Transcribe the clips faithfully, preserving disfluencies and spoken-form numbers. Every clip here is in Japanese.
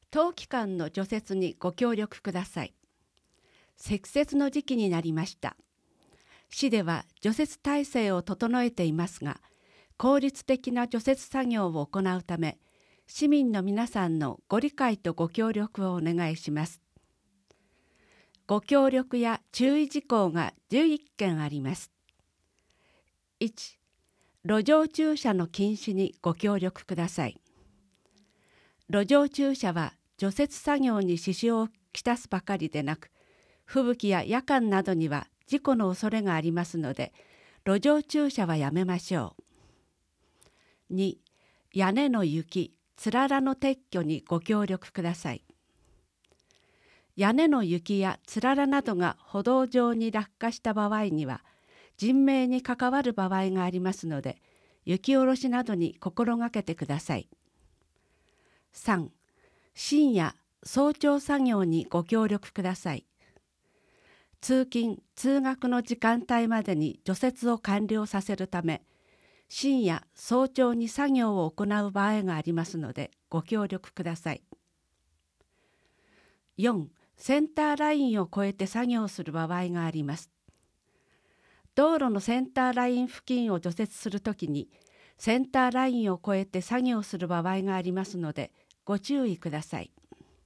冬期間の除雪にご協力ください。積雪の時期になりました。市では除雪体制を整えていますが、効率的な除雪作業を行うため、市民の皆さんのご理解とご協力をお願いします。ご協力や注意事項がじゅういっけんあります。いち、路上駐車の禁止にご協力ください。路上駐車は除雪作業に支障をきたすばかりでなく、吹雪や夜間などには事故の恐れがありますので、路上駐車はやめましょう。に、屋根の雪、つららの撤去にご協力ください。屋根の雪やつららなどが歩道上に落下した場合には、人命に関わる場合がありますので、雪下ろしなどに心がけてください。さん、深夜、早朝作業にご協力ください。通勤・通学の時間帯までに除雪を完了させるため、深夜・早朝に作業を行う場合がありますので、ご協力ください。よん、センターラインを越えて作業する場合があります。道路のセンターライン付近を除雪するときに、センターラインを越えて作業する場合がありますので、ご注意ください。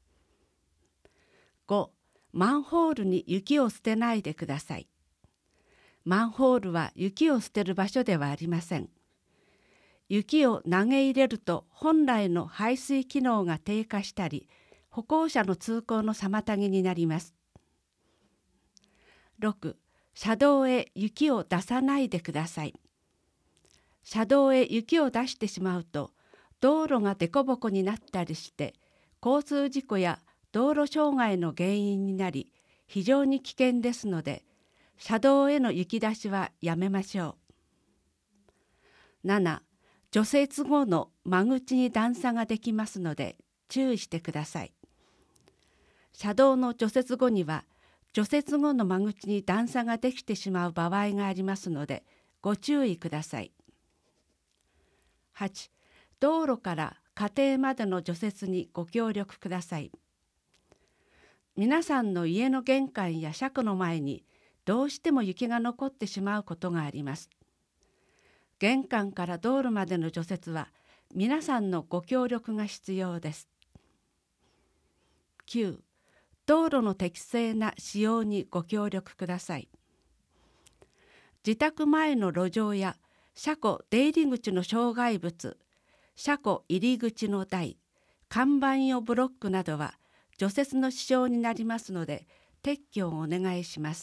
ご、マンホールに雪を捨てないでください。マンホールは雪を捨てる場所ではありません。雪を投げ入れると本来の排水機能が低下したり、歩行者の通行の妨げになります。ろく、車道へ雪を出さないでください。車道へ雪を出してしまうと、道路が凸凹になったりして、交通事故や道路障害の原因になり、非常に危険ですので、車道への雪出しはやめましょう。なな、除雪後の間口に段差ができますので、注意してください。車道の除雪後には、除雪後の間口に段差ができてしまう場合がありますので、ご注意ください。はち、道路から家庭までの除雪にご協力ください。皆さんの家の玄関や車庫の前にどうしても雪が残ってしまうことがあります。玄関から道路までの除雪は皆さんのご協力が必要です。きゅう、道路の適正な使用にご協力ください。自宅前の路上や車庫出入り口の障害物、車庫入り口の台、看板用ブロックなどは除雪の支障になりますので、撤去をお願いします。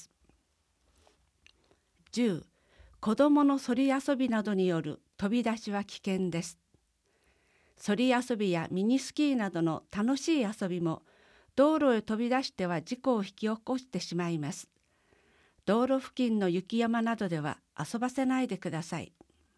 じゅう、子どものそり遊びなどによる飛び出しは危険です。そり遊びやミニスキーなどの楽しい遊びも、道路へ飛び出しては事故を引き起こしてしまいます。道路付近の雪山などでは遊ばせないでください。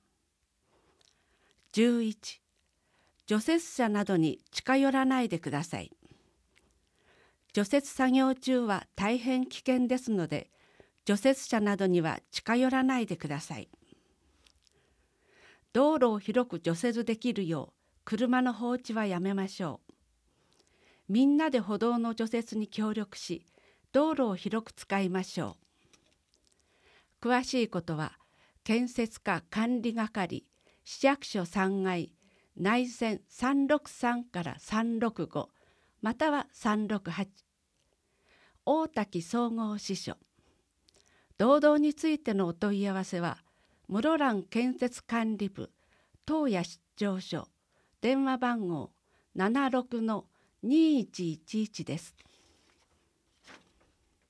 じゅういち、除雪車などに近寄らないでください。除雪作業中は大変危険ですので、除雪車などには近寄らないでください。道路を広く除雪できるよう、車の放置はやめましょう。みんなで歩道の除雪に協力し、道路を広く使いましょう。詳しいことは、建設課管理係、市役所さんがい、内線さんろくさんからさんろくご、またはさんろくはち、大滝総合支所。道道についてのお問い合わせは、室蘭建設管理部、東谷出張所、電話番号 ななろくのにいちいちいち です。